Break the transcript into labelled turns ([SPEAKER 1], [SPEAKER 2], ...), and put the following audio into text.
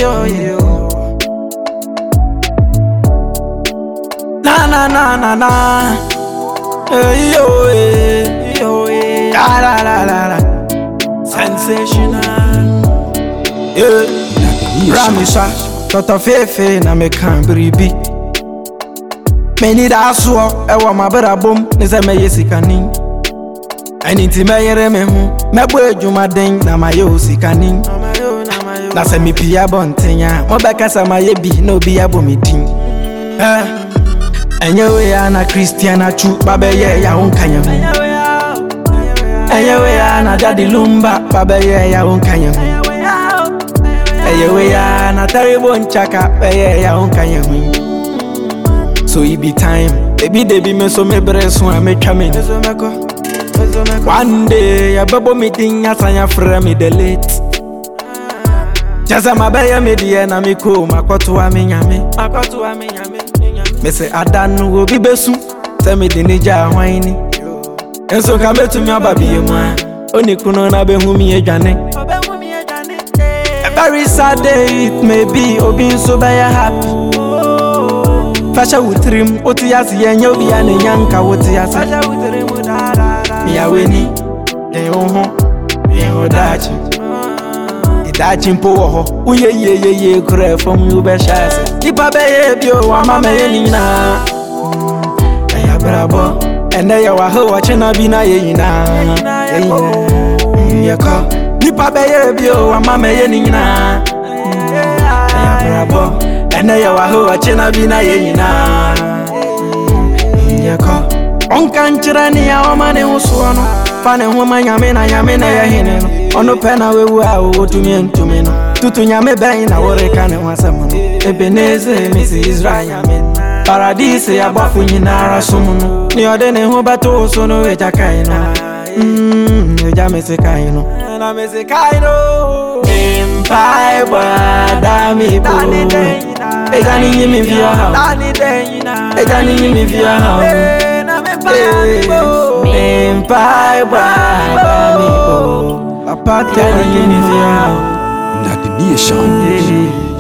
[SPEAKER 1] yo yo. Na na na na na. Yo yo la la la la. Sensational. Yeah. Ramisa, Toto Fefe na me can bribi. Many da so e wa mabera bom ne se me yesikani. Ani ti me yere me hu me bo adwuma den na maye osikani. Na se me pia bontenya mo be kasa maye bi na obi abomidin. Enye we ya na Christiana chu babe ye ya wonkanye hu. Enye we ya na Daddy Lumba babe ye ya wonkanye hu. Enye we ya na Terrible Nchaka babe ye ya wonkanye hu. So it be time, baby they be me so me breast one me come in. One day ya babo meeting ya sanya frame me the late. Just a mabaya me die na me ko makoto wa me nyame. Me say adanu go bi besu, say me de nija hwan. Enso ka betu me ababi emu a, oni kuno na be hu me adwane. A very sad day it may be, obi so be happy. Fasha utrim, oti yasi yenye obi ya ne yanka oti yasi. Miya weni, ye oho, ye odachi. Idachi mpo woho, uye ye kure from you be shase. Ipa be ye bio, wama me ye nina. Eya brabo, ene ya waho wachena bina ye yina. Ye ko, ipa be ye bio, wama me ye nina. Eya brabo, ene ya waho wachena bina ye yina. Ye ko, onkanchira ni ya omane usuano. Fane huma nyame na ya hine no. Ono pena wewu a otumi ntumi no. Tutu nyame ben na woreka ne wasam no. Ebeneze misi Israel nyame. Paradise ya bafu nyinara sumu no. Ni ode ne ho bato so no eja kai no. Eja mesi kai no. Na mesi kai no. Empai bwa dami po. Eja ni yimi via ha. Eja ni yimi via ha. Empai bwa dami po. Papa tell me
[SPEAKER 2] Not the nation.